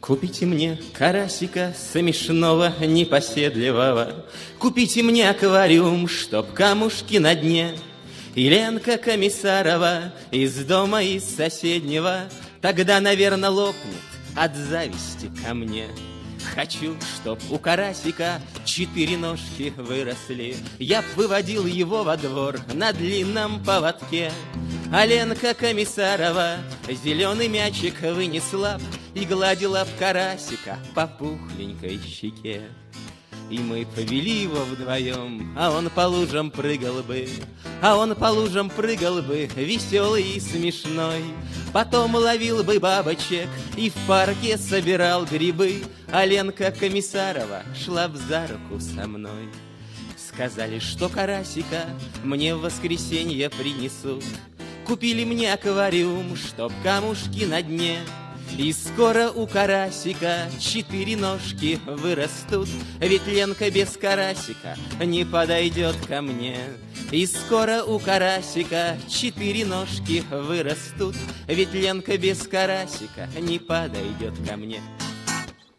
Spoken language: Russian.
Купите мне карасика смешного, непоседливого, купите мне аквариум, чтоб камушки на дне. И Ленка Комиссарова из дома из соседнего тогда, наверное, лопнет от зависти ко мне. Хочу, чтоб у карасика 4 ножки выросли, я б выводил его во двор на длинном поводке. А Ленка Комиссарова зеленый мячик вынесла б и гладила б карасика по пухленькой щеке. И мы повели его вдвоем, а он по лужам прыгал бы, веселый и смешной. Потом ловил бы бабочек и в парке собирал грибы, а Ленка Комиссарова шла б за руку со мной. Сказали, что карасика мне в воскресенье принесут, купили мне аквариум, чтоб камушки на дне. И скоро у карасика 4 ножки вырастут, ведь Ленка без карасика не подойдет ко мне. И скоро у карасика 4 ножки вырастут, ведь Ленка без карасика не подойдет ко мне.